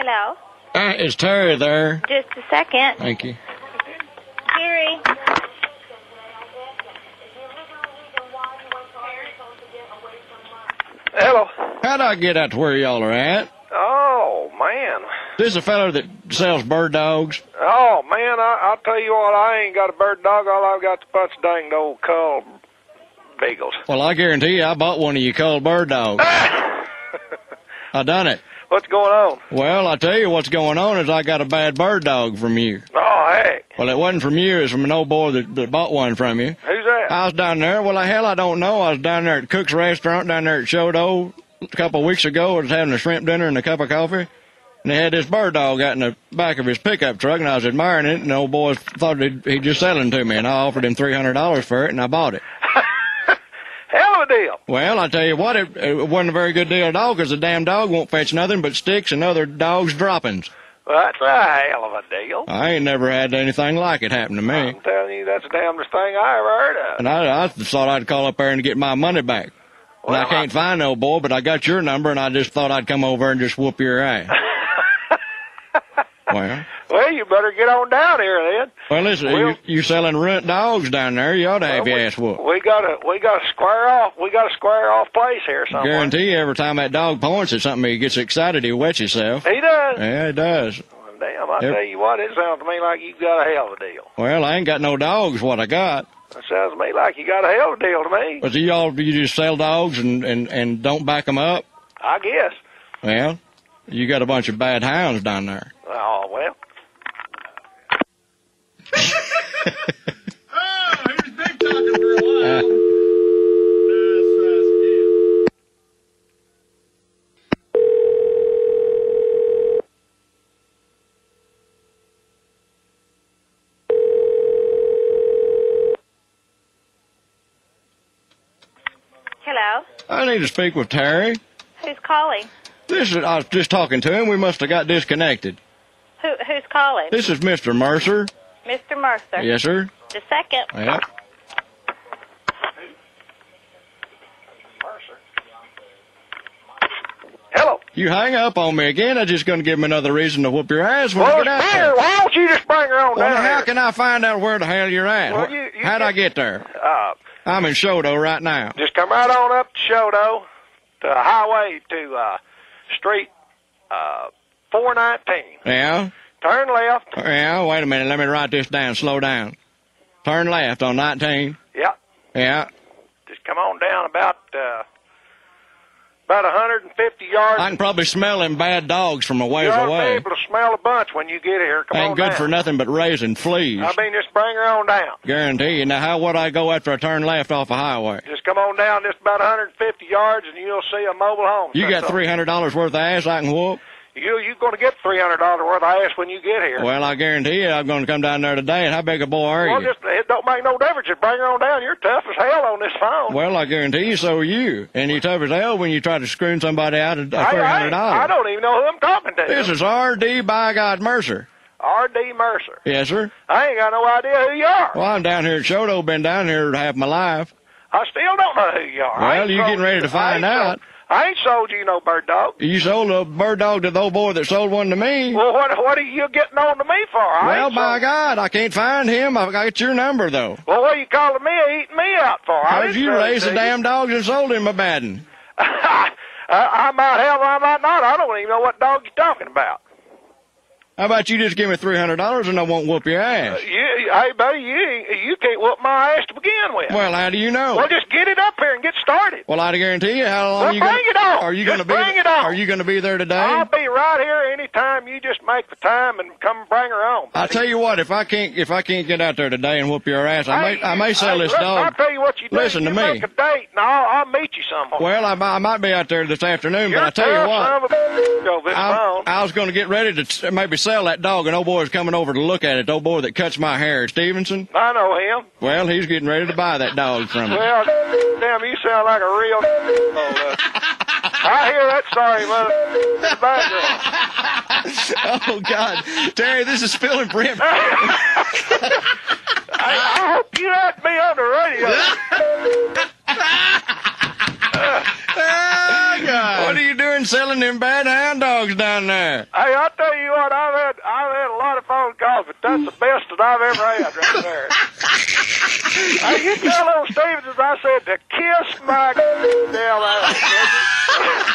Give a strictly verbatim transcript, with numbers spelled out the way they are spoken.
Hello? Uh, is Terry there? Just a second. Thank you. Terry? Hello. How'd I get out to where y'all are at? Oh, man. This is a fellow that sells bird dogs. Oh, man, I, I'll tell you what, I ain't got a bird dog. All I've got is a bunch of dang old cull beagles. Well, I guarantee you I bought one of you culled bird dogs. I done it. What's going on? Well, I tell you what's going on is I got a bad bird dog from you. Oh, heck. Well, it wasn't from you. It was from an old boy that, that bought one from you. Who's that? I was down there. Well, hell, I don't know. I was down there at Cook's Restaurant down there at Shodo a couple of weeks ago. I was having a shrimp dinner and a cup of coffee. And they had this bird dog out in the back of his pickup truck, and I was admiring it, and the old boy thought he'd, he'd just sell it to me, and I offered him three hundred dollars for it, and I bought it. Hell of a deal. Well, I tell you what, it, it wasn't a very good deal at all, because the damn dog won't fetch nothing but sticks and other dogs' droppings. Well, that's a hell of a deal. I ain't never had anything like it happen to me. I'm telling you, that's the damnedest thing I ever heard of. And I, I thought I'd call up there and get my money back. Well, and I can't I... find no boy, but I got your number, and I just thought I'd come over and just whoop your ass. Well, well, you better get on down here then. Well, listen, we'll, you, you selling runt dogs down there? You ought to have well, your we, ass whooped. We got a we got a square off. We got a square off place here somewhere. Guarantee you, every time that dog points at something, he gets excited. He wets himself. He does. Yeah, he does. Well, damn, I tell you what, it sounds to me like you got a hell of a deal. Well, I ain't got no dogs. What I got? That sounds to me like you got a hell of a deal to me. But you all, you just sell dogs and and and don't back them up? I guess. Well, you got a bunch of bad hounds down there. Oh well. Oh, he was big talking for a while. Uh, Hello? I need to speak with Terry. Who's calling? This is, I was just talking to him. We must have got disconnected. Who, who's calling? This is Mister Mercer. Mister Mercer. Yes, sir. Just a second. Yeah. Mercer. Hello. You hang up on me again, I'm just going to give him another reason to whoop your ass when well, I get out here, there. why don't you just bring her on Well, down how here? can I find out where the hell you're at? Well, you, you How'd get, I get there? Uh, I'm in Shodo right now. just come right on up to Shodo, to the highway to uh, Street uh, four nineteen. Yeah? Turn left. Yeah, wait a minute. Let me write this down. Slow down. Turn left on nineteen. Yeah. Yeah. Just come on down about uh, about one hundred fifty yards. I can probably smell them bad dogs from a ways You ought to be away. able to smell a bunch when you get here. Come Ain't on good down. for nothing but raising fleas. I mean, just bring her on down. Guarantee you. Now, how would I go after I turn left off a highway? Just come on down just about one hundred fifty yards, and you'll see a mobile home. You got three hundred dollars worth of ass I can whoop? You you're going to get three hundred dollars worth of ass when you get here. Well, I guarantee you I'm going to come down there today. And how big a boy are Well, you? just it don't make no difference. Just bring her on down. You're tough as hell on this phone. Well, I guarantee you so are you. And you tough as hell when you try to screw somebody out of three I, hundred dollars. I, I don't even know who I'm talking to. This is R D by God Mercer. R D Mercer. Yes, sir. I ain't got no idea who you are. Well, I'm down here at Shodo. Been down here half my life. I still don't know who you are. I Well, ain't you sold getting ready to find I ain't out. Sold, I ain't sold you no bird dog. You sold a bird dog to the old boy that sold one to me. Well, what what are you getting on to me for? I Well, ain't by sold- God, I can't find him. I've got your number, though. Well, what are you calling me eating me out for? I Because didn't you sell it raised to the you. damn dogs and sold him a bad one. I, I might have, I might not. I don't even know what dog you're talking about. How about you just give me three hundred dollars and I won't whoop your ass? Uh, you, hey, buddy, you you can't whoop my ass to begin with. Well, how do you know? Well, just get it up here and get started. Well, I guarantee you, how long Well, you bring gonna, it on. Are you Just gonna be? bring it on. Are you going to be there today? I'll be right here anytime. You just make the time and come and bring her on. I'll tell you what, if I can't if I can't get out there today and whoop your ass, I may Hey, I may sell hey, this listen, I'll dog. tell you what you do. Listen you to me. Make a date, and I'll, I'll meet you somewhere. Well, I, I might be out there this afternoon, You're but I tell you tough what, son of a bitch over this I, phone. I was going to get ready to t- maybe sell that dog, and old boy's coming over to look at it. The old boy that cuts my hair, Stevenson. I know him. Well, he's getting ready to buy that dog from me. Well, damn, you sound like a real. Oh, uh, I hear that. Sorry, mother. Background. Oh God, Terry, this is Phil and Brent. I, I hope you let me on the radio. Oh God, what are you doing been selling them bad hound dogs down there. Hey, I'll tell you what, I've had I've had a lot of phone calls, but that's the best that I've ever had right there. Hey, you tell old Stevens, as I said, to kiss my damn ass.